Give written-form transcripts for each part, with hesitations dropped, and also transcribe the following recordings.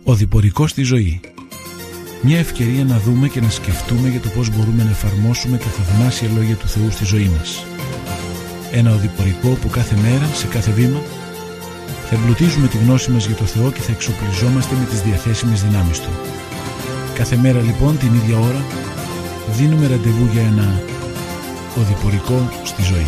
Ο διπορικός στη ζωή. Μια ευκαιρία να δούμε και να σκεφτούμε για το πώς μπορούμε να εφαρμόσουμε τα θαυμάσια λόγια του Θεού στη ζωή μας. Ένα οδηπορικό που κάθε μέρα, σε κάθε βήμα, θα εμπλουτίζουμε τη γνώση μας για το Θεό και θα εξοπλιζόμαστε με τις διαθέσιμες δυνάμεις Του. Κάθε μέρα λοιπόν την ίδια ώρα δίνουμε ραντεβού για ένα οδηπορικό στη ζωή.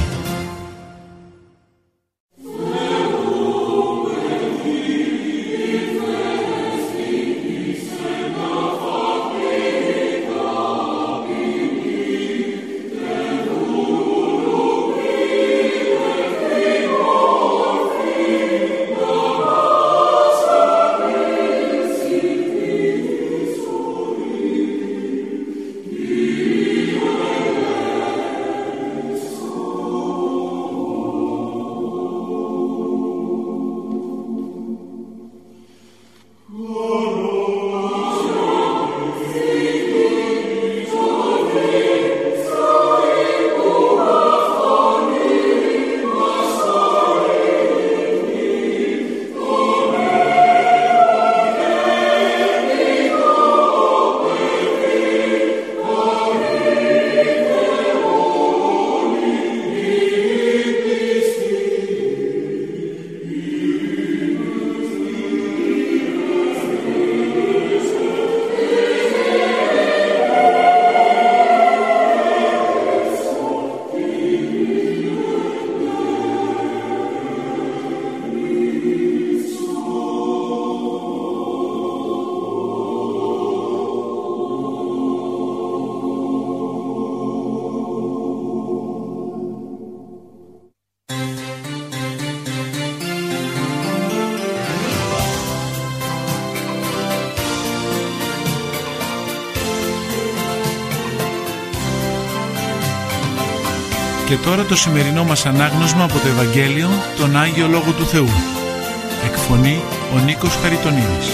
Και τώρα το σημερινό μας ανάγνωσμα από το Ευαγγέλιο, τον Άγιο Λόγο του Θεού. Εκφωνεί ο Νίκος Χαριτονίδης.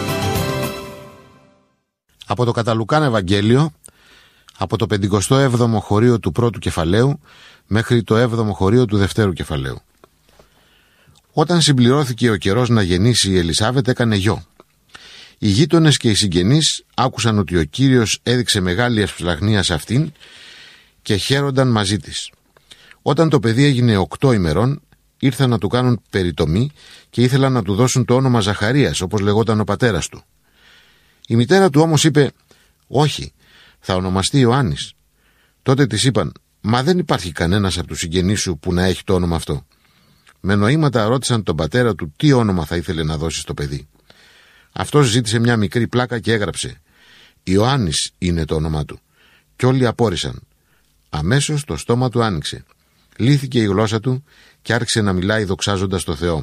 Από το κατά Λουκάν Ευαγγέλιο, από το 57ο χωρίο του πρώτου κεφαλαίου μέχρι το 7ο χωρίο του δευτέρου κεφαλαίου. Όταν συμπληρώθηκε ο καιρός να γεννήσει η Ελισάβετ, έκανε γιο. Οι γείτονες και οι συγγενείς άκουσαν ότι ο Κύριος έδειξε μεγάλη ευσπλαγχνία σε αυτήν και χαίρονταν μαζί της. Όταν το παιδί έγινε 8 ημερών, ήρθαν να του κάνουν περιτομή και ήθελαν να του δώσουν το όνομα Ζαχαρίας, όπως λεγόταν ο πατέρας του. Η μητέρα του όμως είπε: «Όχι, θα ονομαστεί Ιωάννης». Τότε της είπαν: «Μα δεν υπάρχει κανένας από τους συγγενείς σου που να έχει το όνομα αυτό». Με νοήματα ρώτησαν τον πατέρα του τι όνομα θα ήθελε να δώσει στο παιδί. Αυτός ζήτησε μια μικρή πλάκα και έγραψε: «Ιωάννης είναι το όνομά του». Κι όλοι απόρρισαν. Αμέσως το στόμα του άνοιξε. Λύθηκε η γλώσσα του και άρχισε να μιλάει δοξάζοντας το Θεό.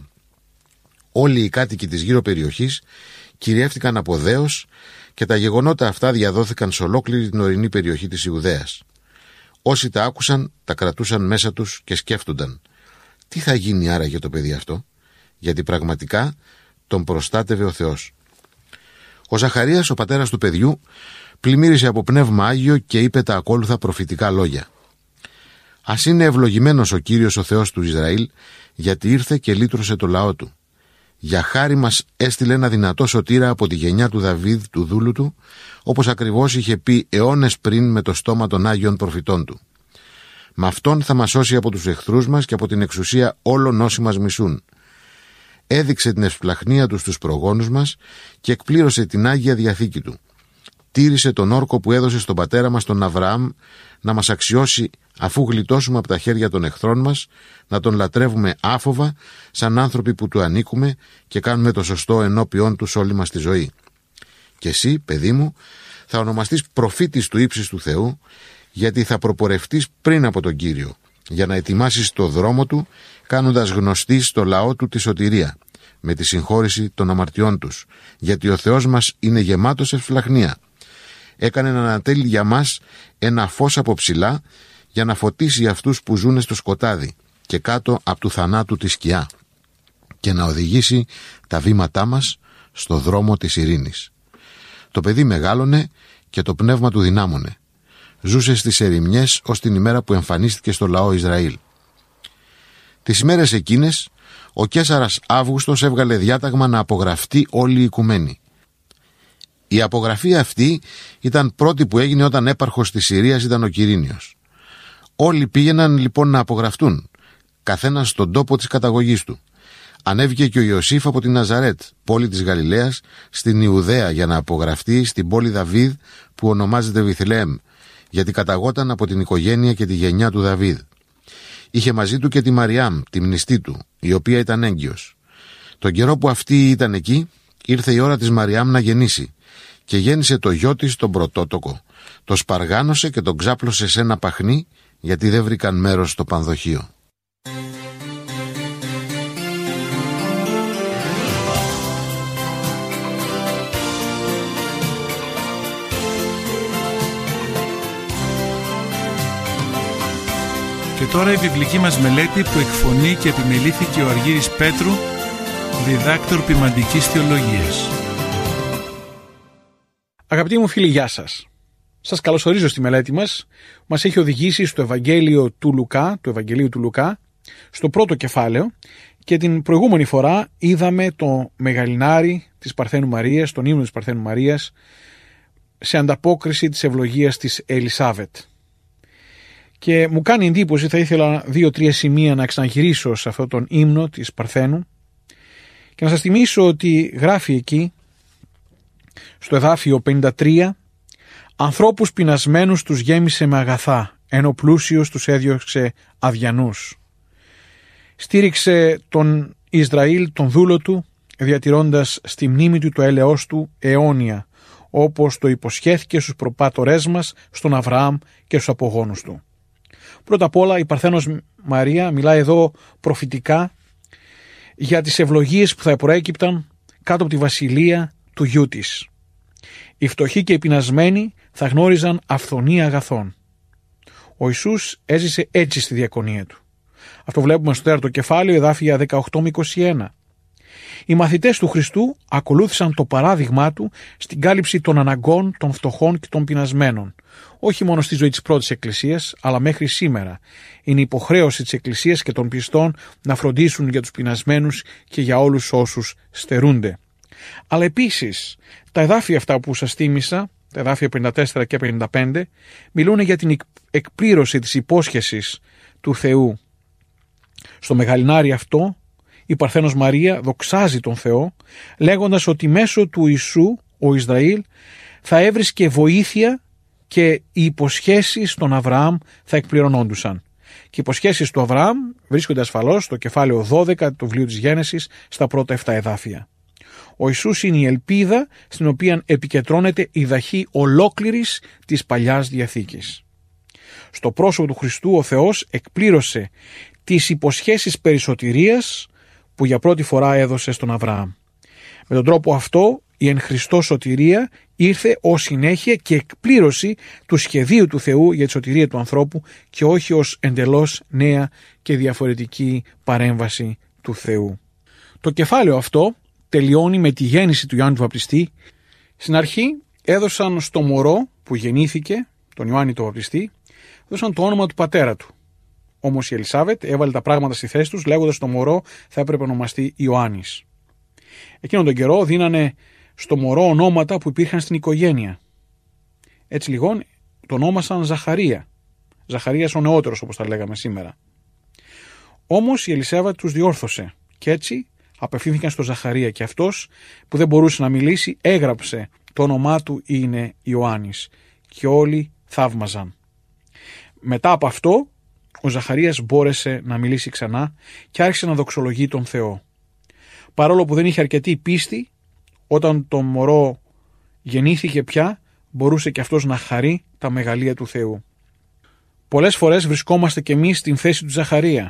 Όλοι οι κάτοικοι της γύρω περιοχής κυριεύτηκαν από δέος και τα γεγονότα αυτά διαδόθηκαν σε ολόκληρη την ορεινή περιοχή της Ιουδαίας. Όσοι τα άκουσαν, τα κρατούσαν μέσα τους και σκέφτονταν: τι θα γίνει άραγε το παιδί αυτό, γιατί πραγματικά τον προστάτευε ο Θεός. Ο Ζαχαρίας, ο πατέρας του παιδιού, πλημμύρισε από πνεύμα Άγιο και είπε τα ακόλουθα προφητικά λόγια: «Ας είναι ευλογημένος ο Κύριος ο Θεός του Ισραήλ, γιατί ήρθε και λύτρωσε το λαό του. Για χάρη μας έστειλε ένα δυνατό σωτήρα από τη γενιά του Δαβίδ, του δούλου του, όπως ακριβώς είχε πει αιώνες πριν με το στόμα των Άγιων προφητών του. Με αυτόν θα μας σώσει από τους εχθρούς μας και από την εξουσία όλων όσοι μας μισούν. Έδειξε την ευσπλαχνία του στους προγόνους μας και εκπλήρωσε την Άγια Διαθήκη του. Τήρησε τον όρκο που έδωσε στον πατέρα μας τον Αβραάμ να μας αξιώσει, αφού γλιτώσουμε από τα χέρια των εχθρών μας, να τον λατρεύουμε άφοβα σαν άνθρωποι που του ανήκουμε και κάνουμε το σωστό ενώπιόν τους όλη μας τη ζωή. Και εσύ, παιδί μου, θα ονομαστείς προφήτης του ύψης του Θεού, γιατί θα προπορευτείς πριν από τον Κύριο, για να ετοιμάσεις το δρόμο του, κάνοντας γνωστή στο λαό του τη σωτηρία, με τη συγχώρηση των αμαρτιών τους, γιατί ο Θεός μας είναι γεμάτος ευσπλαχνία. Έκανε να ανατέλει για μας ένα φως από ψηλά, για να φωτίσει αυτούς που ζουν στο σκοτάδι και κάτω από του θανάτου τη σκιά, και να οδηγήσει τα βήματά μας στο δρόμο της ειρήνης». Το παιδί μεγάλωνε και το πνεύμα του δυνάμωνε. Ζούσε στις ερημιές ως την ημέρα που εμφανίστηκε στο λαό Ισραήλ. Τις ημέρες εκείνες, ο Καίσαρας Αύγουστος έβγαλε διάταγμα να απογραφτεί όλη η οικουμένη. Η απογραφή αυτή ήταν πρώτη που έγινε όταν έπαρχος της Συρίας ήταν ο Quirinios. Όλοι πήγαιναν λοιπόν να απογραφτούν, καθένας στον τόπο της καταγωγής του. Ανέβηκε και ο Ιωσήφ από την Ναζαρέτ, πόλη της Γαλιλαίας, στην Ιουδαία για να απογραφτεί στην πόλη Δαβίδ που ονομάζεται Βιθλεέμ, γιατί καταγόταν από την οικογένεια και τη γενιά του Δαβίδ. Είχε μαζί του και τη Μαριάμ, τη μνηστή του, η οποία ήταν έγκυος. Τον καιρό που αυτή ήταν εκεί, ήρθε η ώρα της Μαριάμ να γεννήσει και γέννησε το γιο της τον πρωτότοκο. Το σπαργάνωσε και τον ξάπλωσε σε ένα παχνί, γιατί δεν βρήκαν μέρος στο πανδοχείο. Και τώρα η βιβλική μας μελέτη που εκφωνεί και επιμελήθηκε ο Αργύρης Πέτρου, διδάκτορ ποιμαντικής θεολογίας. Αγαπητοί μου φίλοι, γεια σας. Σας καλωσορίζω στη μελέτη μας. Μας έχει οδηγήσει στο Ευαγγέλιο του Λουκά, στο πρώτο κεφάλαιο, και την προηγούμενη φορά είδαμε το μεγαλινάρι της Παρθένου Μαρίας, τον ύμνο της Παρθένου Μαρίας, σε ανταπόκριση της ευλογίας της Ελισάβετ. Και μου κάνει εντύπωση, θα ήθελα 2-3 σημεία να ξαναγυρίσω σε αυτόν τον ύμνο της Παρθένου και να σας θυμίσω ότι γράφει εκεί στο εδάφιο 53: «Ανθρώπους πεινασμένους τους γέμισε με αγαθά, ενώ πλούσιος τους έδιωξε αδιανούς». Στήριξε τον Ισραήλ, τον δούλο του, διατηρώντας στη μνήμη του το έλεος του αιώνια, όπως το υποσχέθηκε στους προπάτορές μας, στον Αβραάμ και στους απογόνους του. Πρώτα απ' όλα η Παρθένος Μαρία μιλάει εδώ προφητικά για τις ευλογίες που θα προέκυπταν κάτω από τη βασιλεία του γιού της. Οι φτωχοί και οι πεινασμένοι θα γνώριζαν αυθονία αγαθών. Ο Ιησούς έζησε έτσι στη διακονία του. Αυτό βλέπουμε στο 4ο κεφάλαιο, εδάφια 18 με 21. Οι μαθητές του Χριστού ακολούθησαν το παράδειγμά του στην κάλυψη των αναγκών των φτωχών και των πεινασμένων. Όχι μόνο στη ζωή της πρώτης Εκκλησίας, αλλά μέχρι σήμερα. Είναι υποχρέωση της Εκκλησίας και των πιστών να φροντίσουν για τους πεινασμένους και για όλους όσους στερούνται. Αλλά επίσης, τα εδάφια αυτά που σας θύμισα, τα εδάφια 54 και 55, μιλούν για την εκπλήρωση της υπόσχεσης του Θεού. Στο μεγαλινάρι αυτό, η Παρθένος Μαρία δοξάζει τον Θεό, λέγοντας ότι μέσω του Ιησού ο Ισραήλ θα έβρισκε βοήθεια και οι υποσχέσεις των Αβραάμ θα εκπληρωνόντουσαν. Και οι υποσχέσεις του Αβραάμ βρίσκονται ασφαλώς στο κεφάλαιο 12 του βιβλίου της Γένεσης, στα πρώτα 7 εδάφια. Ο Ιησούς είναι η ελπίδα στην οποία επικεντρώνεται η δαχή ολόκληρης της Παλιάς Διαθήκης. Στο πρόσωπο του Χριστού ο Θεός εκπλήρωσε τις υποσχέσεις περί σωτηρίας που για πρώτη φορά έδωσε στον Αβραάμ. Με τον τρόπο αυτό η εν Χριστώ σωτηρία ήρθε ως συνέχεια και εκπλήρωση του σχεδίου του Θεού για τη σωτηρία του ανθρώπου και όχι ως εντελώς νέα και διαφορετική παρέμβαση του Θεού. Το κεφάλαιο αυτό τελειώνει με τη γέννηση του Ιωάννη του Βαπτιστή. Στην αρχή έδωσαν στο μωρό που γεννήθηκε, τον Ιωάννη τον Βαπτιστή, έδωσαν το όνομα του πατέρα του. Όμως η Ελισάβετ έβαλε τα πράγματα στη θέση τους, λέγοντας το μωρό θα έπρεπε να ονομαστεί Ιωάννης. Εκείνον τον καιρό δίνανε στο μωρό ονόματα που υπήρχαν στην οικογένεια. Έτσι λοιπόν το ονόμασαν Ζαχαρία. Ζαχαρίας ο νεότερος, όπως τα λέγαμε σήμερα. Όμως η Ελισάβετ τους διόρθωσε και έτσι απευθύνθηκαν στο Ζαχαρία και αυτός που δεν μπορούσε να μιλήσει έγραψε το όνομά του είναι Ιωάννης και όλοι θαύμαζαν. Μετά από αυτό ο Ζαχαρίας μπόρεσε να μιλήσει ξανά και άρχισε να δοξολογεί τον Θεό. Παρόλο που δεν είχε αρκετή πίστη, όταν το μωρό γεννήθηκε πια, μπορούσε και αυτός να χαρεί τα μεγαλεία του Θεού. Πολλές φορές βρισκόμαστε κι εμείς στην θέση του Ζαχαρία.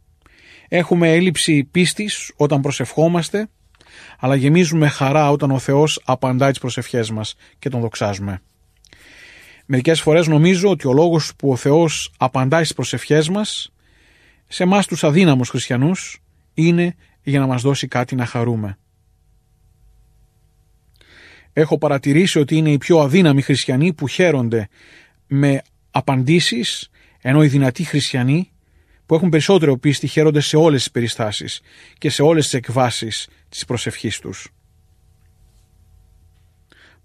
Έχουμε έλλειψη πίστης όταν προσευχόμαστε, αλλά γεμίζουμε χαρά όταν ο Θεός απαντάει τις προσευχές μας και τον δοξάζουμε. Μερικές φορές νομίζω ότι ο λόγος που ο Θεός απαντάει στις προσευχές μας, σε εμάς τους αδύναμους χριστιανούς, είναι για να μας δώσει κάτι να χαρούμε. Έχω παρατηρήσει ότι είναι οι πιο αδύναμοι χριστιανοί που χαίρονται με απαντήσεις, ενώ οι δυνατοί χριστιανοί που έχουν περισσότερο πίστη χαίρονται σε όλες τις περιστάσεις και σε όλες τις εκβάσεις της προσευχής τους.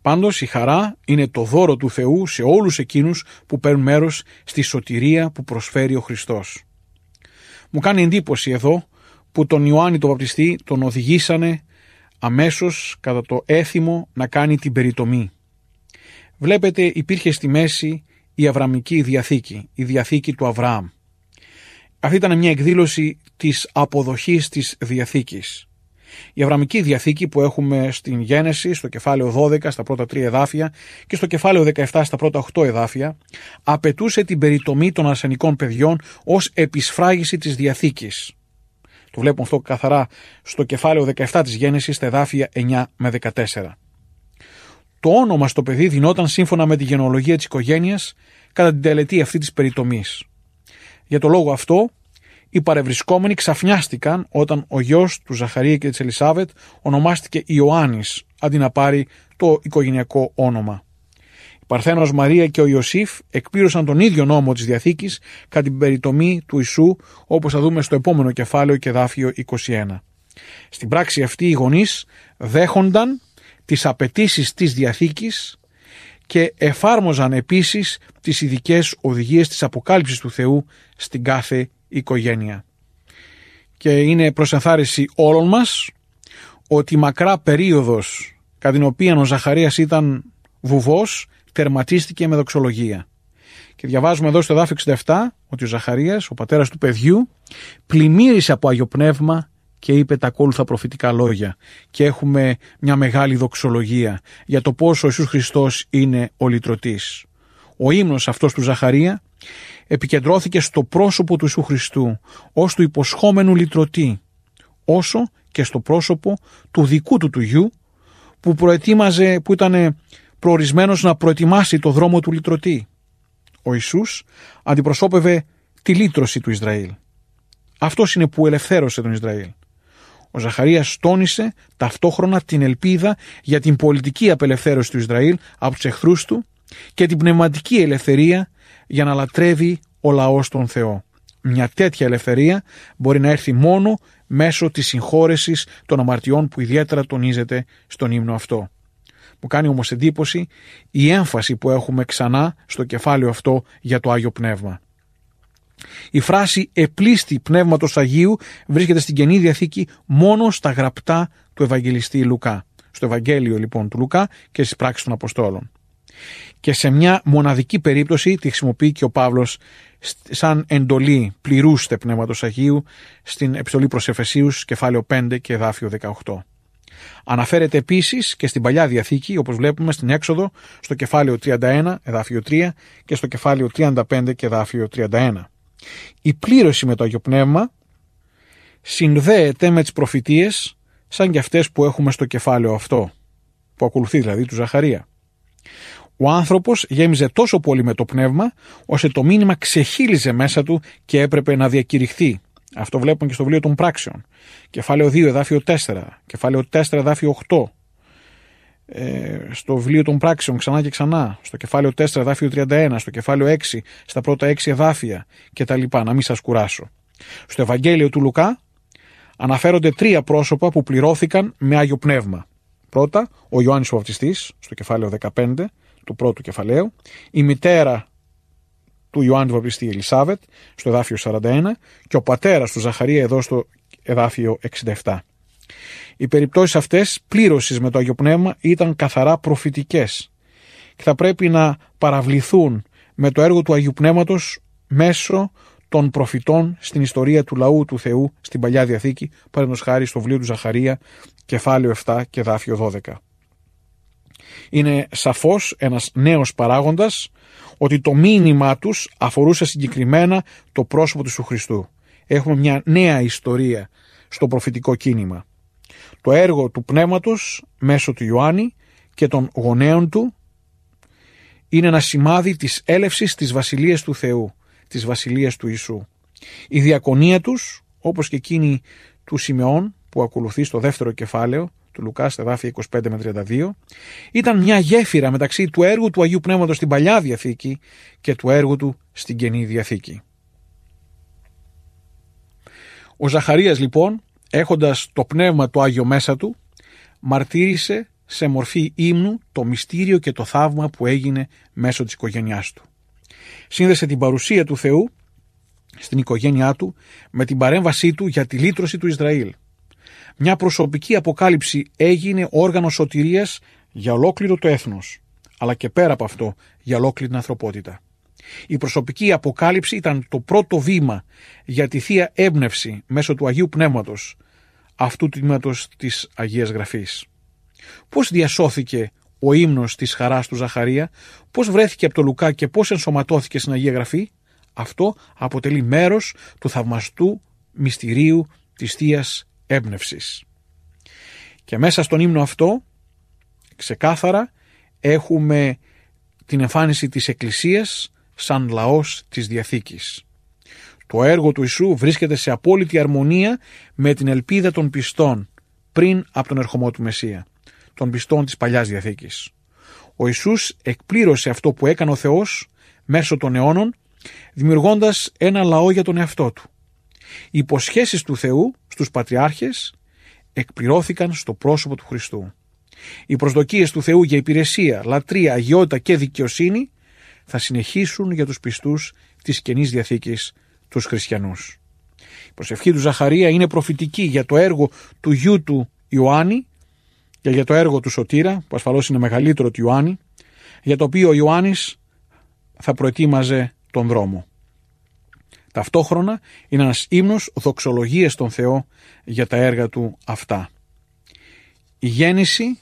Πάντως η χαρά είναι το δώρο του Θεού σε όλους εκείνους που παίρνουν μέρος στη σωτηρία που προσφέρει ο Χριστός. Μου κάνει εντύπωση εδώ που τον Ιωάννη τον Βαπτιστή τον οδηγήσανε αμέσως κατά το έθιμο να κάνει την περιτομή. Βλέπετε, υπήρχε στη μέση η Αβραμική Διαθήκη, η Διαθήκη του Αβραάμ. Αυτή ήταν μια εκδήλωση της αποδοχής της Διαθήκης. Η Αβραμική Διαθήκη που έχουμε στην Γένεση, στο κεφάλαιο 12 στα πρώτα 3 εδάφια και στο κεφάλαιο 17 στα πρώτα 8 εδάφια, απαιτούσε την περιτομή των αρσενικών παιδιών ως επισφράγιση της Διαθήκης. Το βλέπουμε αυτό καθαρά στο κεφάλαιο 17 της Γένεσης, στα εδάφια 9 με 14. Το όνομα στο παιδί δινόταν σύμφωνα με τη γενεολογία της οικογένειας κατά την τελετή αυτή της περιτομής. Για το λόγο αυτό, οι παρευρισκόμενοι ξαφνιάστηκαν όταν ο γιος του Ζαχαρία και της Ελισάβετ ονομάστηκε Ιωάννης, αντί να πάρει το οικογενειακό όνομα. Η Παρθένος Μαρία και ο Ιωσήφ εκπλήρωσαν τον ίδιο νόμο της Διαθήκης κατά την περιτομή του Ιησού, όπως θα δούμε στο επόμενο κεφάλαιο και εδάφιο 21. Στην πράξη αυτή οι γονείς δέχονταν τις απαιτήσεις της Διαθήκης και εφάρμοζαν επίσης τις ειδικές οδηγίες της Αποκάλυψης του Θεού στην κάθε οικογένεια. Και είναι προς ενθάρρυνση όλων μας ότι η μακρά περίοδος κατά την οποία ο Ζαχαρίας ήταν βουβός τερματίστηκε με δοξολογία. Και διαβάζουμε εδώ στο εδάφιο 67 ότι ο Ζαχαρίας, ο πατέρας του παιδιού, πλημμύρισε από Άγιο Πνεύμα και είπε τα ακόλουθα προφητικά λόγια. Και έχουμε μια μεγάλη δοξολογία για το πόσο ο Ιησούς Χριστός είναι ο λυτρωτής. Ο ύμνος αυτός του Ζαχαρία επικεντρώθηκε στο πρόσωπο του Ιησού Χριστού ως του υποσχόμενου λυτρωτή, όσο και στο πρόσωπο του δικού του γιου που ήταν προορισμένος να προετοιμάσει το δρόμο του λυτρωτή. Ο Ιησούς αντιπροσώπευε τη λύτρωση του Ισραήλ. Αυτός είναι που ελευθέρωσε τον Ισραήλ. Ο Ζαχαρίας τόνισε ταυτόχρονα την ελπίδα για την πολιτική απελευθέρωση του Ισραήλ από τους εχθρούς του και την πνευματική ελευθερία για να λατρεύει ο λαός τον Θεό. Μια τέτοια ελευθερία μπορεί να έρθει μόνο μέσω της συγχώρεσης των αμαρτιών που ιδιαίτερα τονίζεται στον ύμνο αυτό. Μου κάνει όμως εντύπωση η έμφαση που έχουμε ξανά στο κεφάλαιο αυτό για το Άγιο Πνεύμα. Η φράση «επλήστη Πνεύματος Αγίου» βρίσκεται στην Καινή Διαθήκη μόνο στα γραπτά του Ευαγγελιστή Λουκά. Στο Ευαγγέλιο λοιπόν του Λουκά και στις πράξεις των Αποστόλων. Και σε μια μοναδική περίπτωση τη χρησιμοποιεί και ο Παύλος σαν εντολή «πληρούστε Πνεύματος Αγίου» στην επιστολή προς Εφεσίους, κεφάλαιο 5 και εδάφιο 18. Αναφέρεται επίσης και στην Παλιά Διαθήκη, όπως βλέπουμε στην Έξοδο, στο κεφάλαιο 31, εδάφιο 3 και στο κεφάλαιο 35 και εδάφιο 31. Η πλήρωση με το Άγιο Πνεύμα συνδέεται με τις προφητείες σαν και αυτές που έχουμε στο κεφάλαιο αυτό, που ακολουθεί δηλαδή του Ζαχαρία. Ο άνθρωπος γέμιζε τόσο πολύ με το πνεύμα, ώστε το μήνυμα ξεχύλιζε μέσα του και έπρεπε να διακηρυχθεί. Αυτό βλέπουμε και στο βιβλίο των Πράξεων. Κεφάλαιο 2, εδάφιο 4. Κεφάλαιο 4, εδάφιο 8. Στο βιβλίο των Πράξεων ξανά και ξανά. Στο κεφάλαιο 4, εδάφιο 31. Στο κεφάλαιο 6, στα πρώτα 6 εδάφια κτλ. Να μην σας κουράσω. Στο Ευαγγέλιο του Λουκά αναφέρονται 3 πρόσωπα που πληρώθηκαν με Άγιο Πνεύμα. Πρώτα, ο Ιωάννης ο Βαπτιστής, στο κεφάλαιο 15 του πρώτου κεφαλαίου. Η μητέρα του Ιωάννη του Βαπτιστή, Ελισάβετ, στο εδάφιο 41 και ο πατέρας του Ζαχαρία εδώ στο εδάφιο 67. Οι περιπτώσεις αυτές πλήρωσης με το Άγιο Πνεύμα ήταν καθαρά προφητικές και θα πρέπει να παραβληθούν με το έργο του Αγίου Πνεύματος μέσω των προφητών στην ιστορία του λαού του Θεού στην Παλιά Διαθήκη, παραδείγματος χάρη στο βιβλίο του Ζαχαρία, κεφάλαιο 7 και εδάφιο 12. Είναι σαφώς ένας νέος παράγοντας ότι το μήνυμά τους αφορούσε συγκεκριμένα το πρόσωπο του Ιησού Χριστού. Έχουμε μια νέα ιστορία στο προφητικό κίνημα. Το έργο του Πνεύματος μέσω του Ιωάννη και των γονέων του είναι ένα σημάδι της έλευσης της Βασιλείας του Θεού, της Βασιλείας του Ιησού. Η διακονία τους, όπως και εκείνη του Σιμεών που ακολουθεί στο δεύτερο κεφάλαιο του Λουκά, στα εδάφια 25 με 32, ήταν μια γέφυρα μεταξύ του έργου του Αγίου Πνεύματος στην Παλιά Διαθήκη και του έργου του στην Καινή Διαθήκη. Ο Ζαχαρίας λοιπόν, έχοντας το Πνεύμα το Άγιο μέσα του, μαρτύρησε σε μορφή ύμνου το μυστήριο και το θαύμα που έγινε μέσω της οικογένειάς του. Σύνδεσε την παρουσία του Θεού στην οικογένειά του με την παρέμβασή του για τη λύτρωση του Ισραήλ. Μια προσωπική αποκάλυψη έγινε όργανο σωτηρίας για ολόκληρο το έθνος, αλλά και πέρα από αυτό για ολόκληρη την ανθρωπότητα. Η προσωπική αποκάλυψη ήταν το πρώτο βήμα για τη Θεία έμπνευση μέσω του Αγίου Πνεύματος αυτού του τμήματος της Αγίας Γραφής. Πώς διασώθηκε ο ύμνος της χαράς του Ζαχαρία, πώς βρέθηκε από το Λουκά και πώς ενσωματώθηκε στην Αγία Γραφή, αυτό αποτελεί μέρος του θαυμαστού μυστηρίου της Θείας έμπνευσης. Και μέσα στον ύμνο αυτό, ξεκάθαρα, έχουμε την εμφάνιση της Εκκλησίας σαν λαός της Διαθήκης. Το έργο του Ιησού βρίσκεται σε απόλυτη αρμονία με την ελπίδα των πιστών πριν από τον ερχομό του Μεσσία, των πιστών της Παλιάς Διαθήκης. Ο Ιησούς εκπλήρωσε αυτό που έκανε ο Θεός μέσω των αιώνων, δημιουργώντας ένα λαό για τον εαυτό του. Οι υποσχέσεις του Θεού στους πατριάρχες εκπληρώθηκαν στο πρόσωπο του Χριστού. Οι προσδοκίες του Θεού για υπηρεσία, λατρεία, αγιότητα και δικαιοσύνη θα συνεχίσουν για τους πιστούς της Καινής Διαθήκης, τους χριστιανούς. Η προσευχή του Ζαχαρία είναι προφητική για το έργο του γιου του Ιωάννη και για το έργο του Σωτήρα, που ασφαλώς είναι μεγαλύτερο του Ιωάννη, για το οποίο ο Ιωάννης θα προετοίμαζε τον δρόμο. Ταυτόχρονα είναι ένας ύμνος δοξολογίας στον Θεό για τα έργα του αυτά. Η γέννηση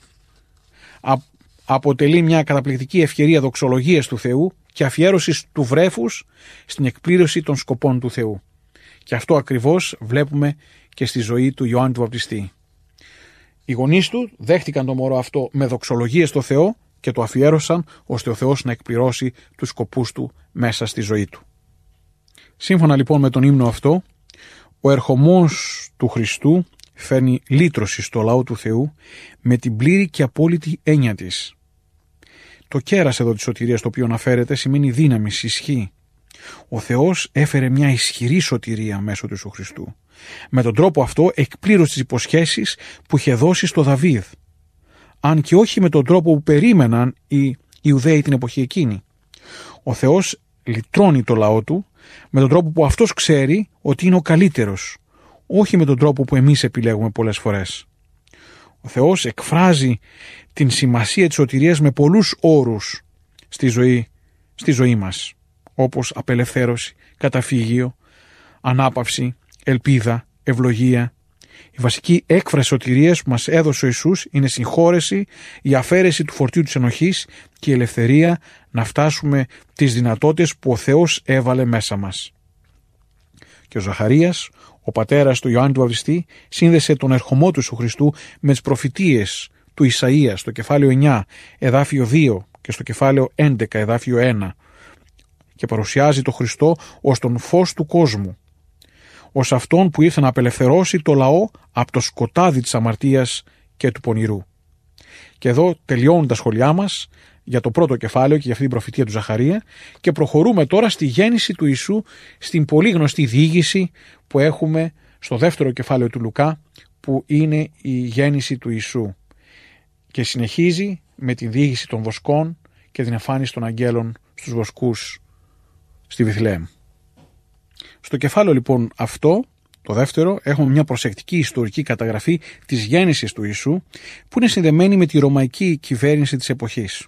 αποτελεί μια καταπληκτική ευκαιρία δοξολογίας του Θεού και αφιέρωσης του βρέφους στην εκπλήρωση των σκοπών του Θεού. Και αυτό ακριβώς βλέπουμε και στη ζωή του Ιωάννη του Βαπτιστή. Οι γονείς του δέχτηκαν το μωρό αυτό με δοξολογία στο Θεό και το αφιέρωσαν ώστε ο Θεός να εκπληρώσει τους σκοπούς του μέσα στη ζωή του. Σύμφωνα λοιπόν με τον ύμνο αυτό, ο ερχομός του Χριστού φέρνει λύτρωση στο λαό του Θεού με την πλήρη και απόλυτη έννοια της. Το κέρας εδώ της σωτηρίας το οποίο αναφέρεται σημαίνει δύναμη, ισχύ. Ο Θεός έφερε μια ισχυρή σωτηρία μέσω του Ιησού Χριστού. Με τον τρόπο αυτό εκπλήρωσε τις υποσχέσεις που είχε δώσει στο Δαβίδ. Αν και όχι με τον τρόπο που περίμεναν οι Ιουδαίοι την εποχή εκείνη. Ο Θεός λυτρώνει το λαό του με τον τρόπο που αυτός ξέρει ότι είναι ο καλύτερος. Όχι με τον τρόπο που εμείς επιλέγουμε πολλές φορές. Ο Θεός εκφράζει την σημασία της σωτηρίας με πολλούς όρους στη ζωή μας, όπως απελευθέρωση, καταφύγιο, ανάπαυση, ελπίδα, ευλογία. Η βασική έκφραση σωτηρίας που μας έδωσε ο Ιησούς είναι συγχώρεση, η αφαίρεση του φορτίου της ενοχής και η ελευθερία να φτάσουμε τις δυνατότητες που ο Θεός έβαλε μέσα μας. Και ο Ζαχαρίας, ο πατέρας του Ιωάννη του Βαπτιστή, σύνδεσε τον ερχομό του Ιησού Χριστού με τις προφητείες του Ισαΐα στο κεφάλαιο 9, εδάφιο 2 και στο κεφάλαιο 11, εδάφιο 1 και παρουσιάζει τον Χριστό ως τον φως του κόσμου, ως αυτόν που ήρθε να απελευθερώσει το λαό από το σκοτάδι της αμαρτίας και του πονηρού. Και εδώ τελειώνουν τα σχολιά μας για το πρώτο κεφάλαιο και για αυτή την προφητεία του Ζαχαρία και προχωρούμε τώρα στη γέννηση του Ιησού, στην πολύ γνωστή διήγηση που έχουμε στο δεύτερο κεφάλαιο του Λουκά, που είναι η γέννηση του Ιησού και συνεχίζει με τη διήγηση των βοσκών και την εμφάνιση των αγγέλων στους βοσκούς στη Βιθλεέμ. Στο κεφάλαιο λοιπόν αυτό, το δεύτερο, έχουμε μια προσεκτική ιστορική καταγραφή της γέννησης του Ιησού που είναι συνδεμένη με τη ρωμαϊκή κυβέρνηση της εποχής.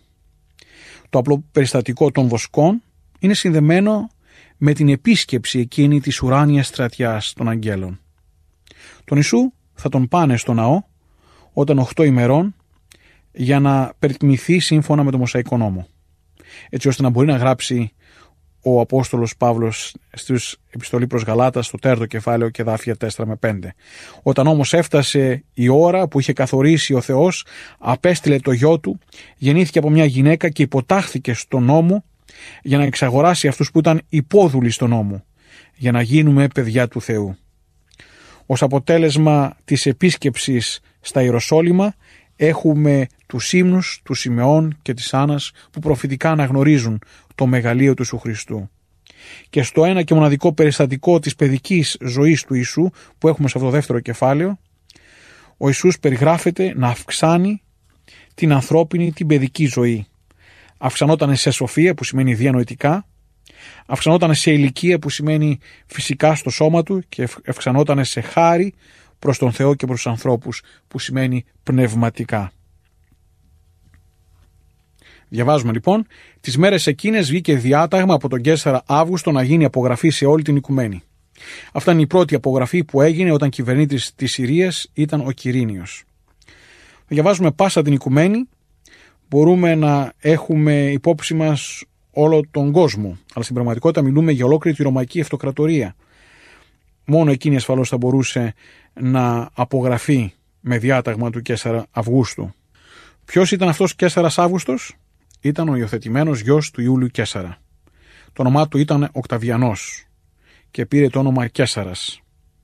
Το απλό περιστατικό των βοσκών είναι συνδεμένο με την επίσκεψη εκείνη της ουράνιας στρατιάς των αγγέλων. Τον Ιησού θα τον πάνε στο ναό όταν 8 ημερών για να περιτιμηθεί σύμφωνα με το Μωσαϊκό νόμο, έτσι ώστε να μπορεί να γράψει ο Απόστολος Παύλος στους επιστολή προς Γαλάτας στο 4ο κεφάλαιο και εδάφια 4 με 5. Όταν όμως έφτασε η ώρα που είχε καθορίσει ο Θεός, απέστειλε το γιο του, γεννήθηκε από μια γυναίκα και υποτάχθηκε στον νόμο για να εξαγοράσει αυτούς που ήταν υπόδουλοι στον νόμο, για να γίνουμε παιδιά του Θεού. Ως αποτέλεσμα της επίσκεψης στα Ιεροσόλυμα έχουμε τους ύμνους του Σιμεών και της Άννας που προφητικά αναγνωρίζουν το μεγαλείο του Ιησού Χριστού. Και στο ένα και μοναδικό περιστατικό της παιδικής ζωής του Ιησού που έχουμε σε αυτό το δεύτερο κεφάλαιο, ο Ιησούς περιγράφεται να αυξάνει την ανθρώπινη, την παιδική ζωή. Αυξανόταν σε σοφία, που σημαίνει διανοητικά, αυξανόταν σε ηλικία, που σημαίνει φυσικά στο σώμα του, και αυξανόταν σε χάρη προς τον Θεό και προς τους ανθρώπους, που σημαίνει πνευματικά. Διαβάζουμε λοιπόν, τις μέρες εκείνες βγήκε διάταγμα από τον Καίσαρα Αύγουστο να γίνει απογραφή σε όλη την οικουμένη. Αυτά είναι η πρώτη απογραφή που έγινε όταν κυβερνήτης της Συρίας ήταν ο Quirinios. Διαβάζουμε πάσα την οικουμένη, μπορούμε να έχουμε υπόψη μας όλο τον κόσμο, αλλά στην πραγματικότητα μιλούμε για ολόκληρη τη Ρωμαϊκή Αυτοκρατορία. Μόνο εκείνη ασφαλώς θα μπορούσε να απογραφεί με διάταγμα του Καίσαρα Αυγούστου. Ποιος ήταν αυτός Καίσαρας Αύγουστος? Ήταν ο υιοθετημένος γιος του Ιούλιου Καίσαρα. Το όνομά του ήταν Οκταβιανός και πήρε το όνομα Καίσαρας.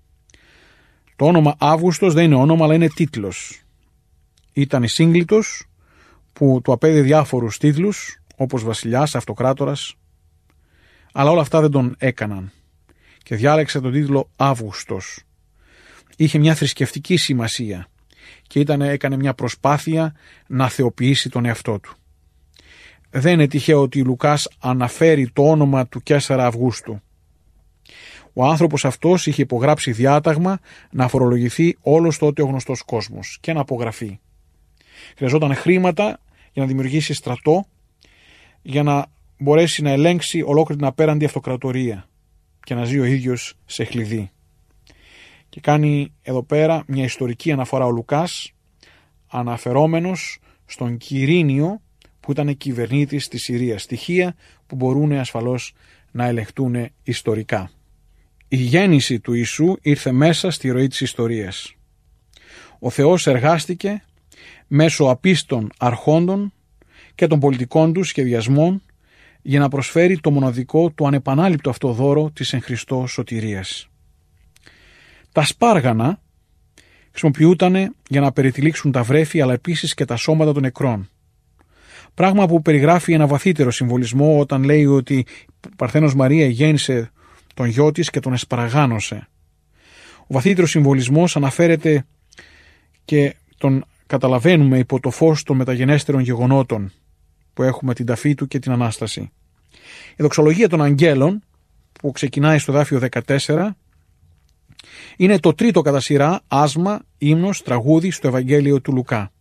Το όνομα Αύγουστος δεν είναι όνομα, αλλά είναι τίτλος. Ήταν σύγκλιτος που του απέδιδε διάφορους τίτλους, όπως βασιλιάς, αυτοκράτορας, αλλά όλα αυτά δεν τον έκαναν και διάλεξε τον τίτλο Αύγουστος. Είχε μια θρησκευτική σημασία και έκανε μια προσπάθεια να θεοποιήσει τον εαυτό του. Δεν είναι τυχαίο ότι ο Λουκάς αναφέρει το όνομα του Καίσαρα Αυγούστου. Ο άνθρωπος αυτός είχε υπογράψει διάταγμα να φορολογηθεί όλος τότε ο γνωστός κόσμος και να απογραφεί. Χρειαζόταν χρήματα για να δημιουργήσει στρατό, για να μπορέσει να ελέγξει ολόκληρη την απέραντη αυτοκρατορία και να ζει ο ίδιος σε χλειδί. Και κάνει εδώ πέρα μια ιστορική αναφορά ο Λουκάς, αναφερόμενος στον Quirínio που ήταν κυβερνήτης της Συρίας. Στοιχεία που μπορούν ασφαλώς να ελεγχτούν ιστορικά. Η γέννηση του Ιησού ήρθε μέσα στη ροή της ιστορίας. Ο Θεός εργάστηκε μέσω απίστων αρχόντων και των πολιτικών του σχεδιασμών για να προσφέρει το μοναδικό, το ανεπανάληπτο αυτό δώρο της εν Χριστώ σωτηρίας. Τα σπάργανα χρησιμοποιούνταν για να περιτυλίξουν τα βρέφη, αλλά επίσης και τα σώματα των νεκρών. Πράγμα που περιγράφει ένα βαθύτερο συμβολισμό όταν λέει ότι η Παρθένος Μαρία γέννησε τον γιο της και τον εσπαραγάνωσε. Ο βαθύτερος συμβολισμός αναφέρεται και τον καταλαβαίνουμε υπό το φως των μεταγενέστερων γεγονότων που έχουμε την ταφή του και την Ανάσταση. Η δοξολογία των αγγέλων που ξεκινάει στο εδάφιο 14 είναι το τρίτο κατά σειρά άσμα, ύμνος, τραγούδι στο Ευαγγέλιο του Λουκά.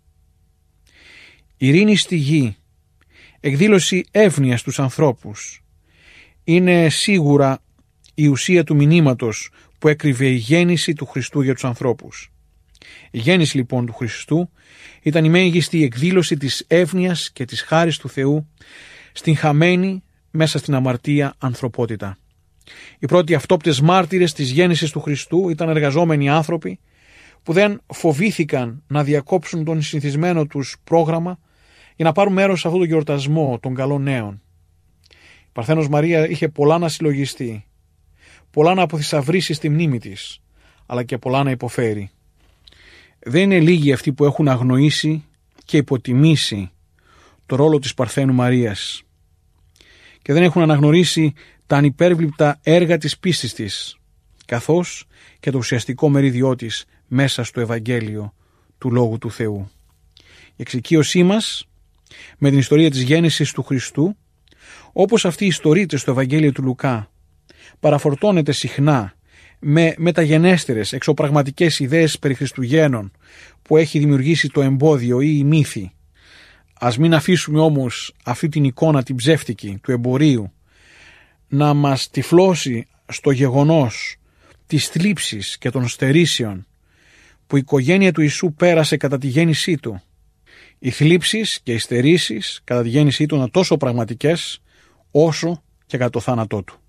Ειρήνη στη γη, εκδήλωση εύνοιας στους ανθρώπους, είναι σίγουρα η ουσία του μηνύματος που έκρυβε η γέννηση του Χριστού για τους ανθρώπους. Η γέννηση λοιπόν του Χριστού ήταν η μέγιστη εκδήλωση της εύνοιας και της χάρης του Θεού στην χαμένη μέσα στην αμαρτία ανθρωπότητα. Οι πρώτοι αυτόπτες μάρτυρες της γέννησης του Χριστού ήταν εργαζόμενοι άνθρωποι που δεν φοβήθηκαν να διακόψουν τον συνηθισμένο τους πρόγραμμα για να πάρουν μέρος σε αυτόν τον γιορτασμό των καλών νέων. Η Παρθένος Μαρία είχε πολλά να συλλογιστεί, πολλά να αποθυσαυρίσει στη μνήμη της, αλλά και πολλά να υποφέρει. Δεν είναι λίγοι αυτοί που έχουν αγνοήσει και υποτιμήσει το ρόλο της Παρθένου Μαρίας και δεν έχουν αναγνωρίσει τα ανυπέρβληπτα έργα της πίστης της, καθώς και το ουσιαστικό μερίδιό της μέσα στο Ευαγγέλιο του Λόγου του Θεού. Η εξοικείωσή μας με την ιστορία της γέννησης του Χριστού, όπως αυτή ιστορείται στο Ευαγγέλιο του Λουκά, παραφορτώνεται συχνά με μεταγενέστερες εξωπραγματικές ιδέες περί Χριστουγέννων που έχει δημιουργήσει το εμπόδιο ή η μύθη. Ας μην αφήσουμε όμως αυτή την εικόνα την ψεύτικη του εμπορίου να μας τυφλώσει στο γεγονός της θλίψης και των στερήσεων που η οικογένεια του Ιησού πέρασε κατά τη γέννησή του. Οι θλίψεις και οι στερήσεις κατά τη γέννησή του είναι τόσο πραγματικές όσο και κατά το θάνατό του.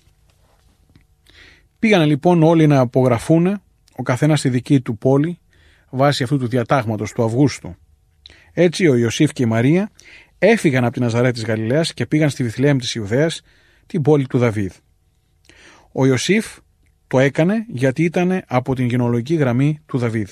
Πήγανε λοιπόν όλοι να απογραφούν, ο καθένας στη δική του πόλη, βάσει αυτού του διατάγματος του Αυγούστου. Έτσι ο Ιωσήφ και η Μαρία έφυγαν από τη Ναζαρέ της Γαλιλαίας και πήγαν στη Βιθλεέμ της Ιουδαίας, την πόλη του Δαβίδ. Ο Ιωσήφ το έκανε γιατί ήταν από την γενεολογική γραμμή του Δαβίδ.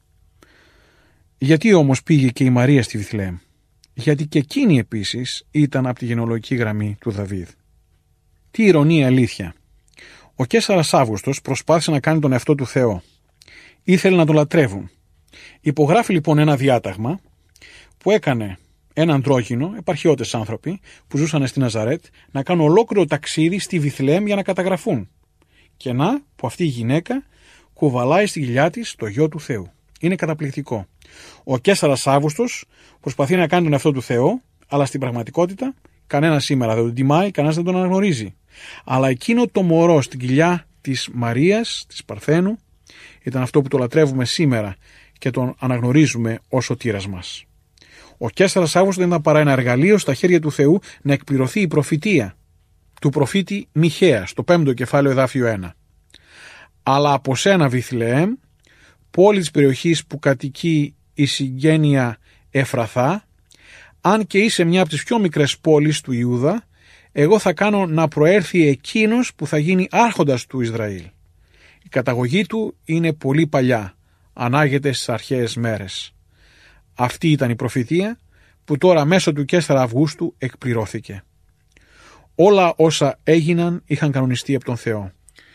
Γιατί όμως πήγε και η Μαρία στη Βιθλεέμ? Γιατί και εκείνη επίσης ήταν από τη γενεολογική γραμμή του Δαβίδ. Τι ηρωνία, αλήθεια. Ο Καίσαρας Αύγουστος προσπάθησε να κάνει τον εαυτό του Θεό. Ήθελε να τον λατρεύουν. Υπογράφει λοιπόν ένα διάταγμα που έκανε έναν αντρόγυνο, επαρχιώτες άνθρωποι που ζούσαν στη Ναζαρέτ, να κάνουν ολόκληρο ταξίδι στη Βιθλεέμ για να καταγραφούν. Και να, που αυτή η γυναίκα κουβαλάει στη κοιλιά της το γιο του Θεού. Είναι καταπληκτικό. Ο Καίσαρας Αύγουστος προσπαθεί να κάνει τον εαυτό του Θεό, αλλά στην πραγματικότητα κανένας σήμερα δεν τον τιμάει, κανένας δεν τον αναγνωρίζει. Αλλά εκείνο το μωρό στην κοιλιά της Μαρίας, της Παρθένου, ήταν αυτό που το λατρεύουμε σήμερα και τον αναγνωρίζουμε ως σωτήρας μας. Ο Καίσαρας Αύγουστος δεν ήταν παρά ένα εργαλείο στα χέρια του Θεού να εκπληρωθεί η προφητεία του προφήτη Μιχαία, στο 5ο κεφάλαιο εδάφιο 1. Αλλά από σένα, Βιθλεέμ, πόλη της περιοχής που κατοικεί η συγγένεια Εφραθά, αν και είσαι μια από τις πιο μικρές πόλεις του Ιούδα, εγώ θα κάνω να προέρθει εκείνος που θα γίνει άρχοντας του Ισραήλ. Η καταγωγή του είναι πολύ παλιά, ανάγεται στις αρχαίες μέρες. Αυτή ήταν η προφητεία που τώρα μέσω του Καίσαρα Αυγούστου εκπληρώθηκε. Όλα όσα έγιναν είχαν κανονιστεί από τον Θεό.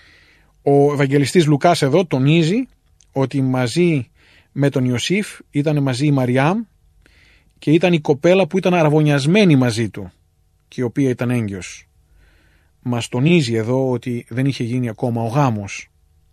Ο Ευαγγελιστής Λουκάς εδώ τονίζει ότι μαζί με τον Ιωσήφ ήταν μαζί η Μαριάμ και ήταν η κοπέλα που ήταν αραβωνιασμένη μαζί του και η οποία ήταν έγκυος. Μας τονίζει εδώ ότι δεν είχε γίνει ακόμα ο γάμος.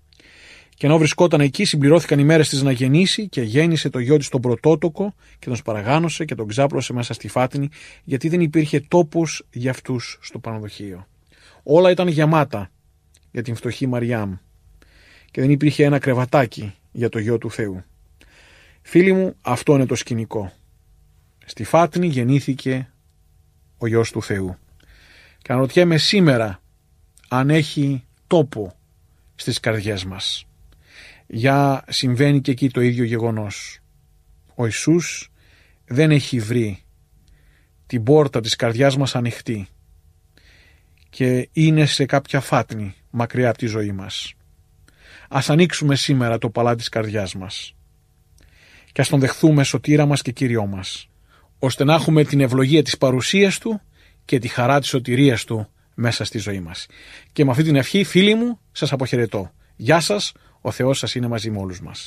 Και ενώ βρισκόταν εκεί, συμπληρώθηκαν οι μέρες της να γεννήσει και γέννησε το γιο της τον πρωτότοκο και τον σπαραγάνωσε και τον ξάπλωσε μέσα στη φάτνη, γιατί δεν υπήρχε τόπος για αυτούς στο πανοδοχείο. Όλα ήταν γεμάτα για την φτωχή Μαριάμ και δεν υπήρχε ένα κρεβατάκι για το γιο του Θεού. Φίλοι μου, αυτό είναι το σκηνικό. Στη φάτνη γεννήθηκε ο γιος του Θεού. Και αναρωτιέμαι σήμερα αν έχει τόπο στις καρδιές μας. Για συμβαίνει και εκεί το ίδιο γεγονός. Ο Ιησούς δεν έχει βρει την πόρτα της καρδιάς μας ανοιχτή και είναι σε κάποια φάτνη μακριά από τη ζωή μας. Ας ανοίξουμε σήμερα το παλάτι της καρδιάς μας και ας τον δεχθούμε σωτήρα μας και Κύριό μας, ώστε να έχουμε την ευλογία της παρουσίας Του και τη χαρά της σωτηρίας Του μέσα στη ζωή μας. Και με αυτή την ευχή, φίλοι μου, σας αποχαιρετώ. Γεια σας, ο Θεός σας είναι μαζί με όλους μας.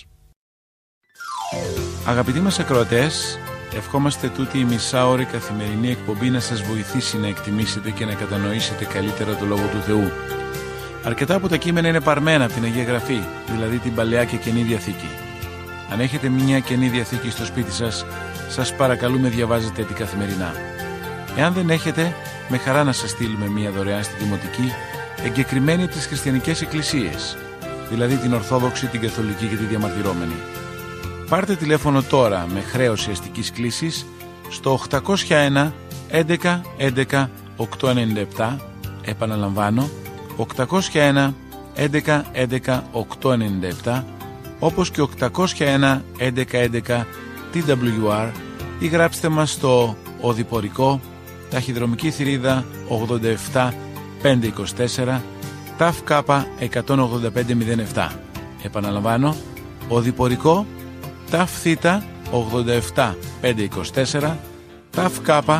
Αγαπητοί μας ακροατές, ευχόμαστε τούτη η μισάωρη καθημερινή εκπομπή να σας βοηθήσει να εκτιμήσετε και να κατανοήσετε καλύτερα το Λόγο του Θεού. Αρκετά από τα κείμενα είναι παρμένα από την Αγία Γραφή, δηλαδή την Παλαιά και Καινή Διαθήκη. Αν έχετε μια Καινή Διαθήκη στο σπίτι σας, σας παρακαλούμε διαβάζετε την καθημερινά. Εάν δεν έχετε, με χαρά να σας στείλουμε μια δωρεάν στη Δημοτική, εγκεκριμένη από τις χριστιανικές εκκλησίες, δηλαδή την Ορθόδοξη, την Καθολική και τη Διαμαρτυρόμενη. Πάρτε τηλέφωνο τώρα με χρέωση αστικής κλήσης στο 801 11 11 897, επαναλαμβάνω 801 11 11 897, όπως και 801 11 11 TWR, ή γράψτε μας στο οδηπορικό, ταχυδρομική θηρίδα 87 524, ΤΑΦ ΚΑΠΑ 18507. Επαναλαμβάνω, οδηπορικό, ΤΑΦ ΘΙΤΑ 87 524, ΤΑΦ ΚΑΠΑ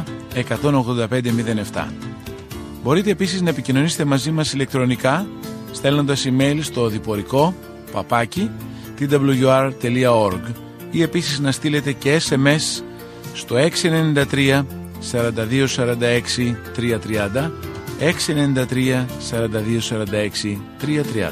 18507. Μπορείτε επίσης να επικοινωνήσετε μαζί μας ηλεκτρονικά στέλνοντας email στο οδηπορικό twr.org ή επίσης να στείλετε και SMS στο 693 42 46 330, 693 42 46 330.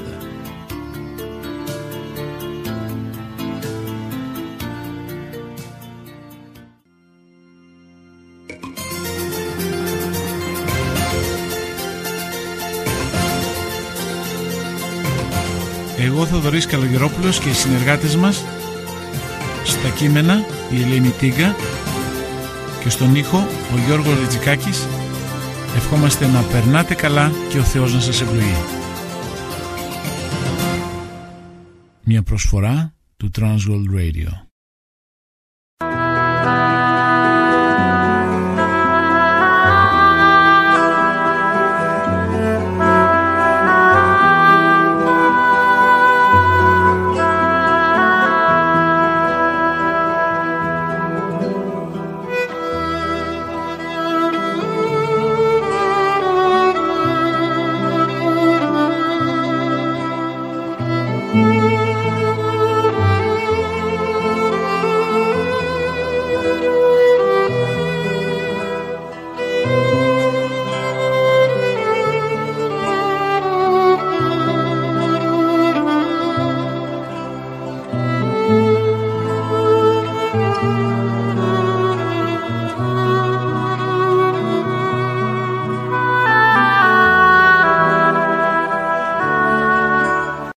Εγώ, Θοδωρής Καλογερόπουλος, και οι συνεργάτες μας στα κείμενα η Ελένη Τίγκα και στον ήχο ο Γιώργος Ρετζικάκης, ευχόμαστε να περνάτε καλά και ο Θεός να σας ευλογεί. Μια προσφορά του Transworld Radio.